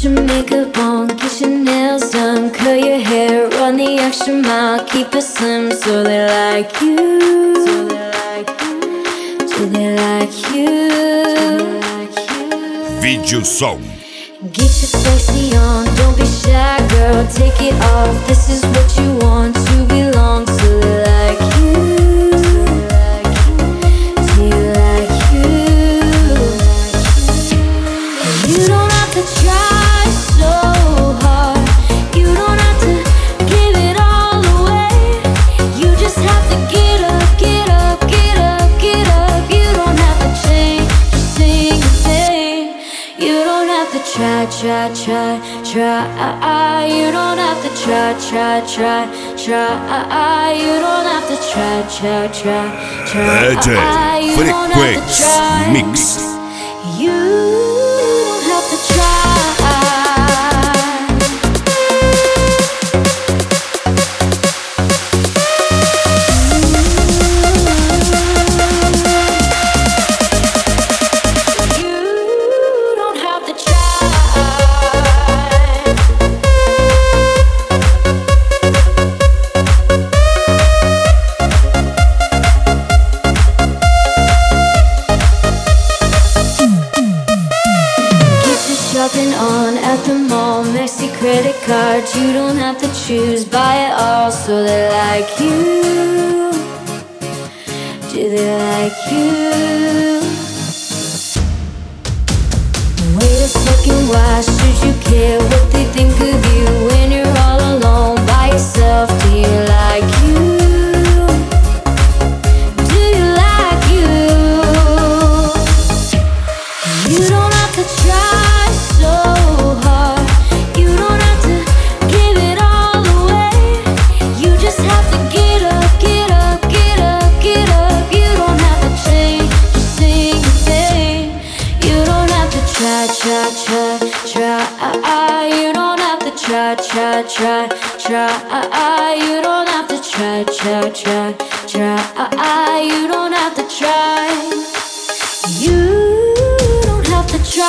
your makeup on, get your nails done, curl your hair, run the extra mile, keep it slim so they like you. Do they like you? Video Som. Get your sexy on, don't be shy, girl, take it off. This is what you want, you belong, so they like you. Do you like you? You don't have to try so hard. You don't have to give it all away. You just have to get up, get up, get up, get up. You don't have to change, just sing a thing. You don't have to try. You don't have to try. You don't have to try. DJ You don't have to Frequenz try. Mix. You don't have to try. You don't have to try. Shopping on at the mall, Maxi credit card. You don't have to choose, buy it all so they like you. Do they like you? Wait a second, why should you care what they think of you when you're all alone by yourself? Do you like you? Do you like you? You don't have to try so hard. You don't have to give it all away. You just have to get up, get up, get up, get up. You don't have to change, just sing a thing. You don't have to try. You don't have to try. You don't have to try. You don't have to try.